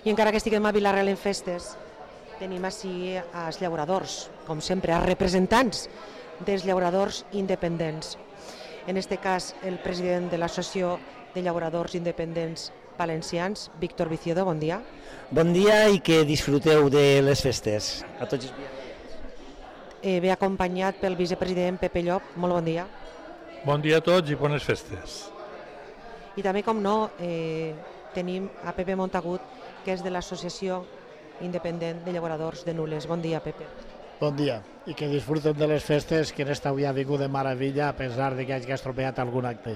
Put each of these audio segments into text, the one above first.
I encara que estiguem a Vila-real en festes, tenim així els llauradors, com sempre, els representants dels llauradors independents. En aquest cas, el president de l'Associació de Llauradors Independents Valencians, Víctor Viciodo, bon dia. Bon dia i que disfruteu de les festes. A tots els vianants. Ve acompanyat pel vicepresident Pepe Llop, molt bon dia. Bon dia a tots i bones festes. I també, com no, tenim a Pepe Montagut, que és de l'Associació Independent de Llauradors de Nules. Bon dia, Pepe. Bon dia, i que disfruten de les festes, que en esta avui ha vingut de meravella, a pesar de que hagi estropeat algun acte.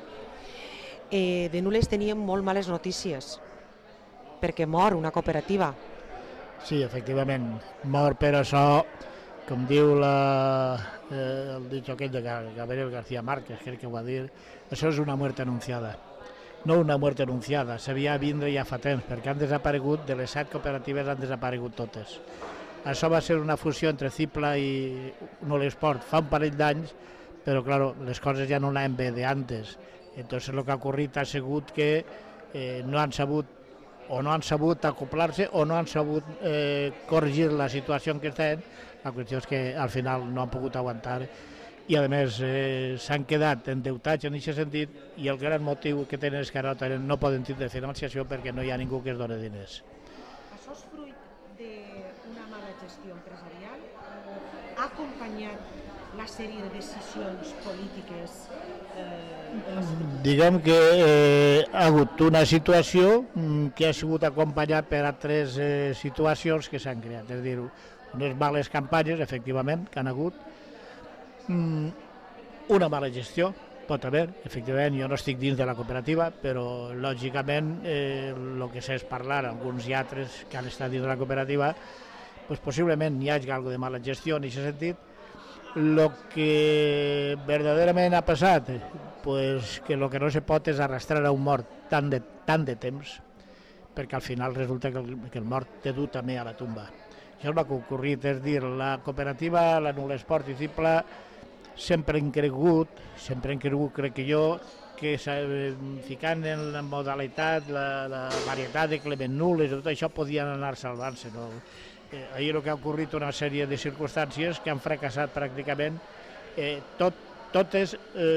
De Nules teníem molt males notícies, perquè mor una cooperativa. Sí, efectivament, mor per això, com diu el dit aquell de Gabriel García Márquez, crec que ho va dir, això és una muerte anunciada. No una muerte anunciada, s'havia de vindre ja fa temps, perquè han desaparegut, de les 7 cooperatives han desaparegut totes. Això va ser una fusió entre Cipla i Nulesport fa un parell d'anys, però claro, les coses ja no anaven bé d'antes. Entonces lo que ha ocorrit ha sigut que no han sabut acoplar-se o no han sabut corregir la situació en què estan. La qüestió és que al final no han pogut aguantar i a més s'han quedat endeutats en aquest sentit i el gran motiu que tenen és que ara no poden tindre financiació perquè no hi ha ningú que es doni diners. Això és fruit d'una mala gestió empresarial o ha acompanyat la sèrie de decisions polítiques? Diguem que ha hagut una situació que ha sigut acompanyat per altres situacions que s'han creat, és a dir, unes males campanyes, efectivament, que han hagut, una mala gestió, pot haver, efectivament, jo no estic dins de la cooperativa, però lògicament el que sé és parlar amb alguns i altres que han estat dins de la cooperativa, doncs possiblement hi hagi alguna de mala gestió en aquest sentit. El que verdaderament ha passat, pues que el que no se pot és arrastrar a un mort tant de temps, perquè al final resulta que el mort té dur també a la tumba. Això és el que ha ocorrit, és dir, la cooperativa, la Nulesport i Cipla, sempre han cregut, crec que jo, que ficant en la modalitat, la varietat de Clement Nules, tot això podien anar salvant-se. No? Ahir el que ha ocorrit una sèrie de circumstàncies que han fracassat pràcticament totes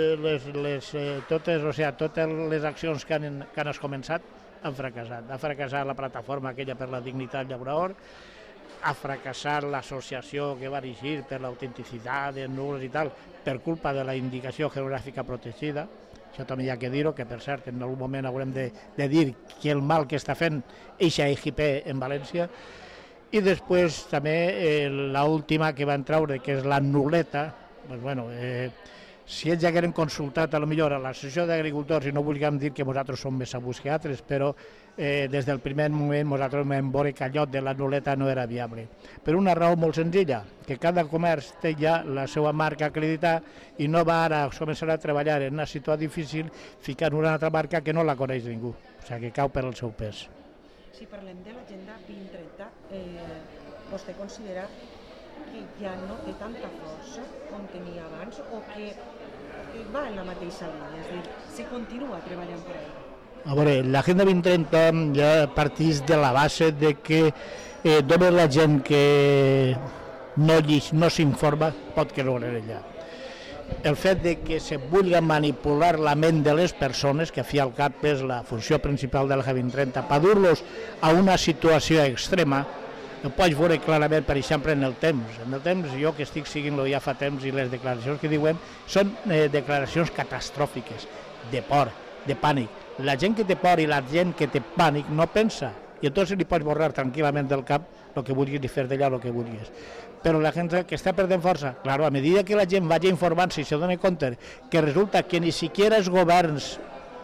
les accions que han començat han fracassat. Ha fracassat la plataforma aquella per la dignitat llaurador, ha fracassat l'associació que va dirigir per l'autenticitat de nuls i tal, per culpa de la indicació geogràfica protegida. Això també hi ha que dir-ho, que per cert en algun moment haurem de dir que el mal que està fent eixa EGP en València. I després també l'última que van treure, que és la nuleta, doncs bueno, si ells ja hagueren consultat a lo millor a l'Associació d'Agricultors, i no vulguem dir que nosaltres som més sabuts que altres, però des del primer moment nosaltres vam veure que allò de la nuleta no era viable. Per una raó molt senzilla, que cada comerç té ja la seva marca acreditada i no va ara començar a treballar en una situació difícil ficant una altra marca que no la coneix ningú, o sigui que cau per el seu pes. Si parlem de l'Agenda 2030, vostè considera que ja no té tanta força com tenia abans o que va en la mateixa línia, és a dir, se continua treballant per ella? A veure, l'Agenda 2030 ja parteix de la base de que només la gent que no s'informa pot creure ella. El fet de que se vulgui manipular la ment de les persones, que a fi al cap és la funció principal de l'Agenda 2030, per dur-los a una situació extrema, ho pots veure clarament, per exemple, en el temps. En el temps, jo que estic seguint-lo ja fa temps, i les declaracions que diuen són declaracions catastròfiques, de por, de pànic. La gent que té por i la gent que té pànic no pensa, i entonces li pots borrar tranquil·lament del cap el que vulguis i fer d'allà el que vulguis. Però la gent que està perdent força, claro, a mesura que la gent vagi informant-se i se doni compte que resulta que ni siquiera els governs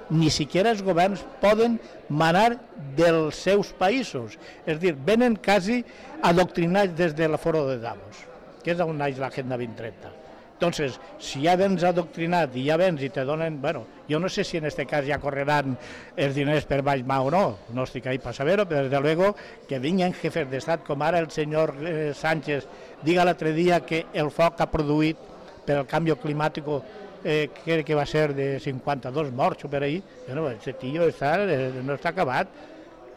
poden manar dels seus països. És a dir, venen quasi adoctrinats des de l'Aforo de Davos, que és on naix l'Agenda 2030. Entonces, si ja vens adoctrinat i ja vens i te donen... Bueno, jo no sé si en este cas ja correran els diners per baix mà o no estic ahí per saber-ho, però desde luego que vinguin jefes d'estat, com ara el senyor Sánchez diga l'altre dia que el foc ha produït per el canvi climàtic crec que va ser de 52 morts o per ahí. Bueno, aquest tio no està acabat.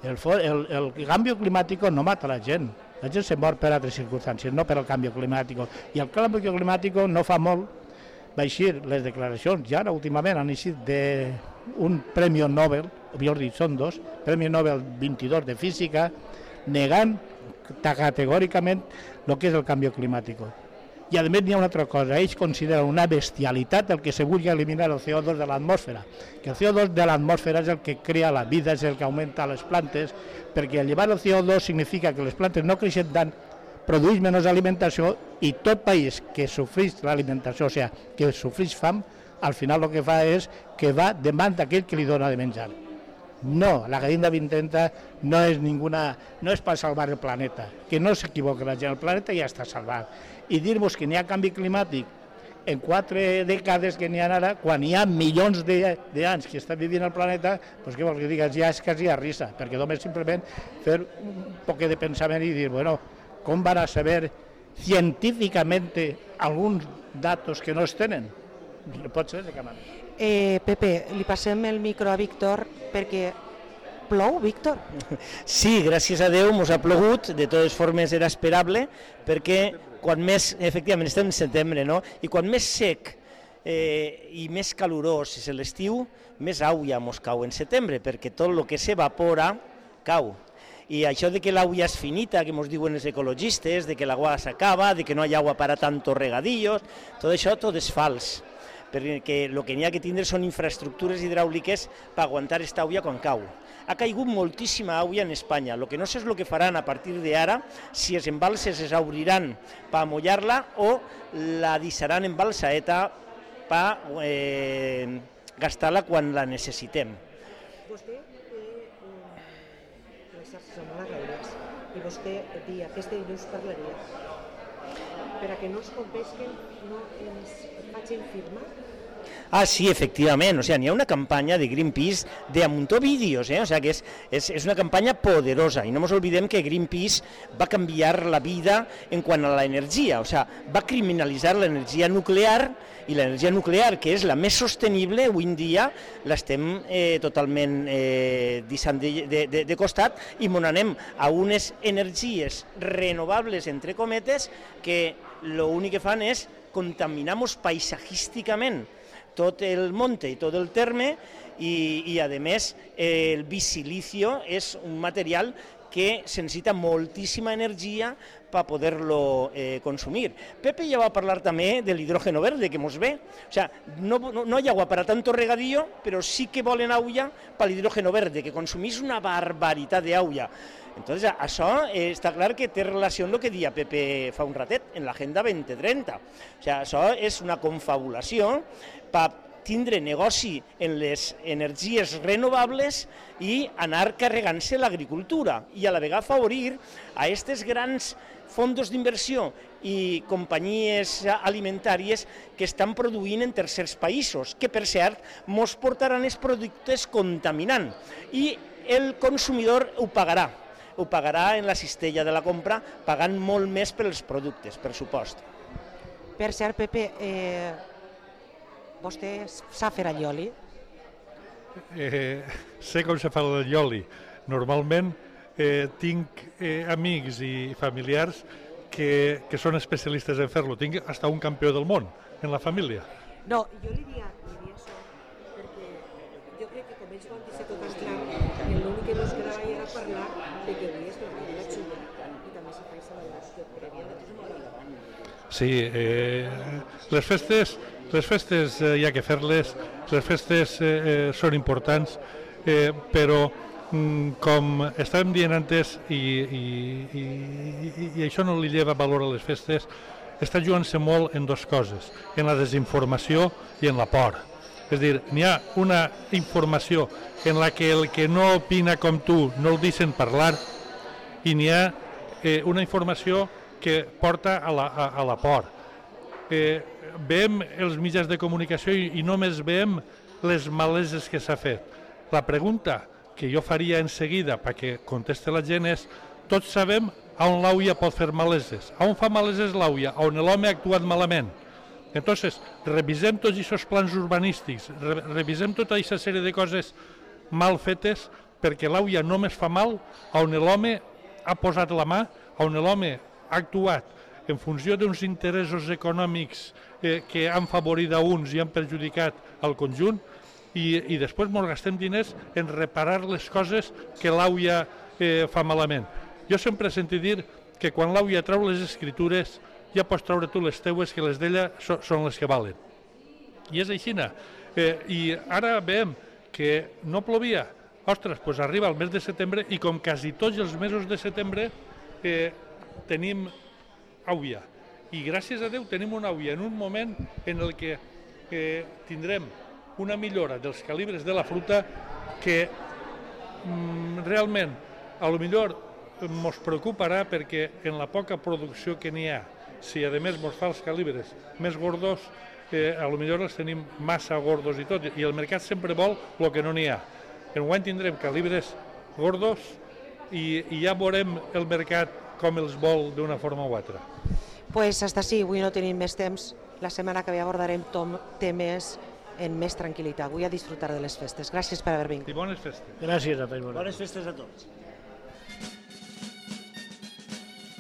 El canvi climàtic no mata la gent se mor per altres circumstàncies, no per el canvi climàtic. I el canvi climàtic no fa molt va eixir les declaracions, i ara últimament han eixit d'un Premi Nobel, o millor dit, són dos, Premi Nobel 22 de Física, negant categòricament el que és el canvi climàtic. I a més n'hi ha una altra cosa, ells consideren una bestialitat el que se vulgui eliminar el CO2 de l'atmosfera, que el CO2 de l'atmosfera és el que crea la vida, és el que augmenta les plantes, perquè llevar el CO2 significa que les plantes no creixen tant, produeix menys alimentació i tot país que sofreix l'alimentació, o sigui, que sofreix fam, al final el que fa és que va demanda aquell que li dona de menjar. No, la Agenda 2030 no és per salvar el planeta, que no s'equivoca la gent, el planeta ja està salvat. I dir-vos que n'hi ha canvi climàtic en 4 dècades que n'hi ha ara, quan hi ha milions d'anys que està vivint el planeta, doncs què vols que digues, ja és quasi a risa, perquè només simplement fer un poc de pensament i dir, bueno, com van a saber científicamente alguns datos que no es tenen? Pot ser de cap manera. Pepe, li passem el micro a Víctor perquè plou, Víctor? Sí, gràcies a Déu mos ha plogut, de totes formes era esperable, perquè quan més, efectivament estem en setembre, no? I quan més sec i més calorós és l'estiu, més aigua mos cau en setembre, perquè tot el que s'evapora cau. I això de que l'aigua és finita, que mos diuen els ecologistes, de que l'aigua s'acaba, de que no hi ha aigua para tantos regadillos, tot això tot és fals, perquè el que n'hi ha que tindre són infraestructures hidràuliques per aguantar aquesta aigua quan cau. Ha caigut moltíssima aigua en Espanya, el que no sé és el que faran a partir d'ara, si els embalses es obriran per amollar-la o la deixaran en balsaeta per gastar-la quan la necessitem. Vostè té les xarxes amb les regles i vostè dia, aquesta dilluns parlaria per a que no es compesquen, no ens facin firmar. Ah, sí, efectivament, o sea, n'hi ha una campanya de Greenpeace de a muntó vídeos, o sea, que és una campanya poderosa, i no ens oblidem que Greenpeace va canviar la vida en quant a l'energia, o sea, va criminalitzar l'energia nuclear, i l'energia nuclear, que és la més sostenible, avui en dia l'estem totalment deixant de costat i ens anem a unes energies renovables, entre cometes, que l'únic que fan és contaminar-nos paisatgísticament tot el monte i tot el terme i a més el bisilicio és un material que se necessita moltíssima energia per poder-lo consumir. Pepe ja va parlar també de l'hidrógeno verde, que mos ve. O sea, no hi ha agua para tanto regadío, però sí que volen aigua per l'hidrógeno verde, que consumís una barbaritat d'aigua. Entonces, això està clar que té relació amb el que deia Pepe fa un ratet, en l'Agenda 2030. O sigui, això és una confabulació per tindre negoci en les energies renovables i anar carregant-se l'agricultura i a la vegada afavorir a aquests grans fondos d'inversió i companyies alimentàries que estan produint en tercers països, que per cert mos portaran els productes contaminants i el consumidor ho pagarà en la cistella de la compra, pagant molt més per els productes, per supost. Per cert, Pepe, vostè sap fer allioli? Sé com se fa l'allioli. Normalment tinc amics i familiars que són especialistes en fer-lo. Tinc fins un campió del món en la família. No, jo li diria això, perquè jo crec que com ells van dir-se tot clar, l'únic que nos quedava era parlar de que avui és la Maria de Xulla i també se fa la celebració prèvia de tot. Sí, les festes hi ha que fer-les, les festes són importants, però com estàvem dient antes, i això no li lleva valor a les festes, està jugant-se molt en dues coses, en la desinformació i en la por. És a dir, n'hi ha una informació en la que el que no opina com tu no el deixen parlar i n'hi ha una informació que porta a la por. Veiem els mitjans de comunicació i només veiem les maleses que s'ha fet. La pregunta que jo faria en seguida perquè conteste la gent és: tots sabem on l'AUIA pot fer maleses. On fa maleses l'AUIA? On l'home ha actuat malament. Entonces, revisem tots aquests plans urbanístics, revisem tota aquesta sèrie de coses mal fetes perquè l'AUIA només fa mal on l'home ha posat la mà, on l'home ha actuat en funció d'uns interessos econòmics que han favorit a uns i han perjudicat al conjunt, i després ens gastem diners en reparar les coses que l'AUIA fa malament. Jo sempre he sentit dir que quan l'AUIA treu les escritures ja pots treure tu les teues, que les d'ella són les que valen. I és així. I ara veiem que no plovia. Ostres, doncs arriba el mes de setembre i com quasi tots els mesos de setembre tenim AUIA. I gràcies a Déu tenim una AUIA en un moment en el que tindrem una millora dels calibres de la fruita que realment a lo millor ens preocuparà, perquè en la poca producció que n'hi ha, si a més ens fa els calibres més gordos, a lo millor els tenim massa gordos i tot, i el mercat sempre vol el que no n'hi ha. Enguany tindrem calibres gordos i ja veurem el mercat com els vol d'una forma o altra. Pues hasta sí, avui no tenim més temps. La setmana que ve abordarem temes en més tranquil·litat. Vull a disfrutar de les festes. Gràcies per haver vingut. I bones festes. Gràcies a tots. Bones festes a tots.